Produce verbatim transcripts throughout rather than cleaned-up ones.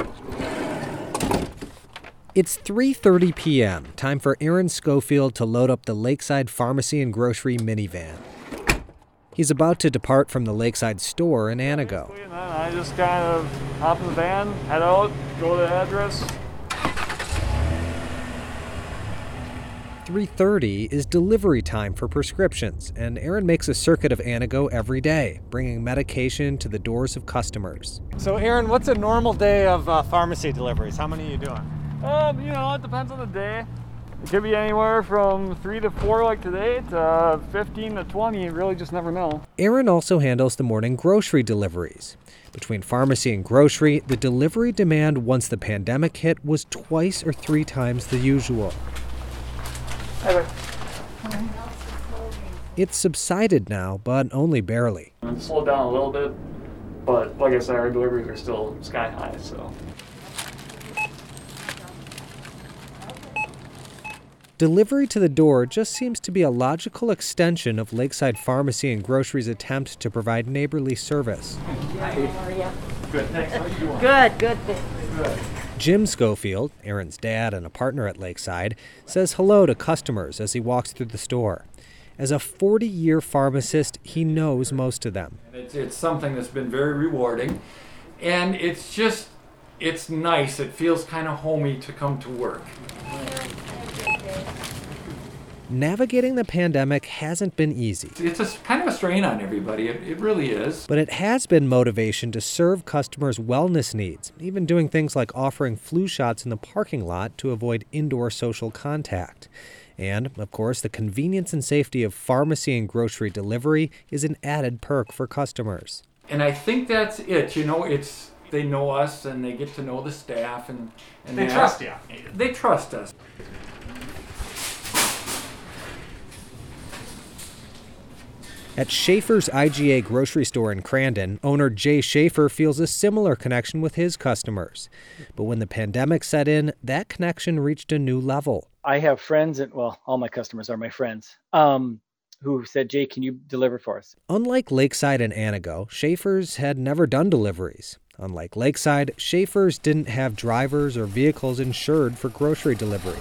It's three thirty p.m., time for Aaron Schofield to load up the Lakeside Pharmacy and Grocery minivan. He's about to depart from the Lakeside store in Antigo. And then I just kind of hop in the van, head out, go to the address. three thirty is delivery time for prescriptions, and Aaron makes a circuit of Antigo every day, bringing medication to the doors of customers. So Aaron, what's a normal day of uh, pharmacy deliveries? How many are you doing? Um, you know, it depends on the day. It could be anywhere from three to four like today to fifteen to twenty. You really just never know. Aaron also handles the morning grocery deliveries. Between pharmacy and grocery, the delivery demand once the pandemic hit was twice or three times the usual. It's subsided now, but only barely. It's slowed down a little bit, but like I said, our deliveries are still sky high, so. Delivery to the door just seems to be a logical extension of Lakeside Pharmacy and Grocery's attempt to provide neighborly service. Hi, how are you? Good, thanks. How you doing? Good, good, thanks. Good. Jim Schofield, Aaron's dad and a partner at Lakeside, says hello to customers as he walks through the store. As a forty-year pharmacist, he knows most of them. It's, it's something that's been very rewarding, and it's just, it's nice. It feels kind of homey to come to work. Navigating the pandemic hasn't been easy. It's a kind of a strain on everybody. It, it really is. But it has been motivation to serve customers' wellness needs, even doing things like offering flu shots in the parking lot to avoid indoor social contact. And, of course, the convenience and safety of pharmacy and grocery delivery is an added perk for customers. And I think that's it. You know, it's they know us and they get to know the staff and, and They that. trust you. They trust us. At Schaefer's I G A grocery store in Crandon, owner Jay Schaefer feels a similar connection with his customers. But when the pandemic set in, that connection reached a new level. I have friends, and well, all my customers are my friends, um, who said, Jay, can you deliver for us? Unlike Lakeside and Antigo, Schaefer's had never done deliveries. Unlike Lakeside, Schaefer's didn't have drivers or vehicles insured for grocery delivery.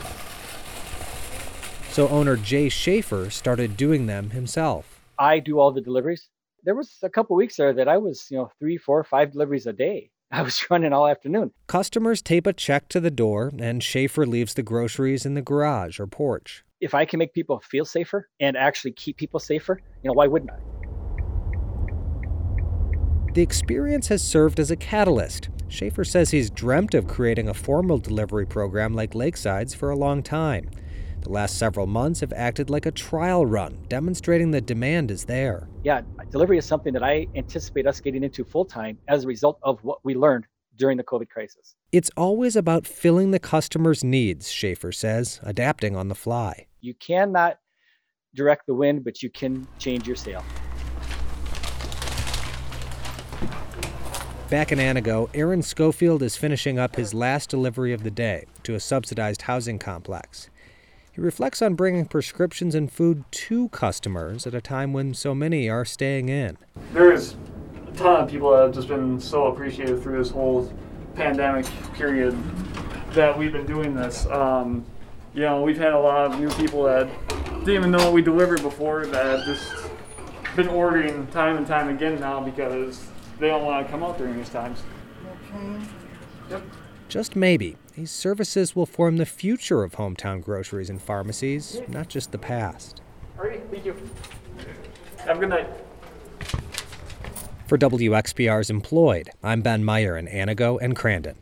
So owner Jay Schaefer started doing them himself. I do all the deliveries. There was a couple weeks there that I was, you know, three, four, five deliveries a day. I was running all afternoon. Customers tape a check to the door, and Schaefer leaves the groceries in the garage or porch. If I can make people feel safer and actually keep people safer, you know, why wouldn't I? The experience has served as a catalyst. Schaefer says he's dreamt of creating a formal delivery program like Lakeside's for a long time. The last several months have acted like a trial run, demonstrating that demand is there. Yeah, delivery is something that I anticipate us getting into full time as a result of what we learned during the COVID crisis. It's always about filling the customer's needs, Schaefer says, adapting on the fly. You cannot direct the wind, but you can change your sail. Back in Antigo, Aaron Schofield is finishing up his last delivery of the day to a subsidized housing complex. He reflects on bringing prescriptions and food to customers at a time when so many are staying in. There's a ton of people that have just been so appreciative through this whole pandemic period that we've been doing this. Um, you know, we've had a lot of new people that didn't even know we delivered before that have just been ordering time and time again now because they don't want to come out during these times. Okay. Yep. Just maybe, these services will form the future of hometown groceries and pharmacies, not just the past. All right, thank you. Have a good night. For W X P R's Employed, I'm Ben Meyer in Antigo and Crandon.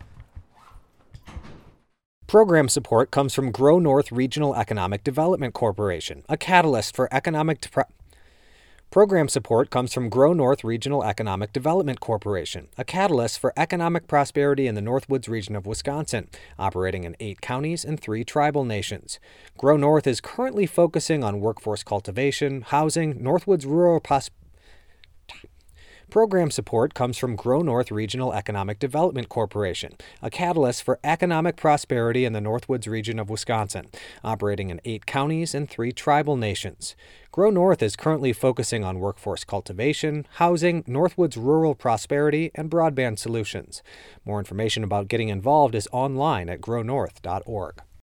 Program support comes from Grow North Regional Economic Development Corporation, a catalyst for economic... De- Program support comes from Grow North Regional Economic Development Corporation, a catalyst for economic prosperity in the Northwoods region of Wisconsin, operating in eight counties and three tribal nations. Grow North is currently focusing on workforce cultivation, housing, Northwoods rural pros- Program support comes from Grow North Regional Economic Development Corporation, a catalyst for economic prosperity in the Northwoods region of Wisconsin, operating in eight counties and three tribal nations. Grow North is currently focusing on workforce cultivation, housing, Northwoods rural prosperity, and broadband solutions. More information about getting involved is online at grow north dot org.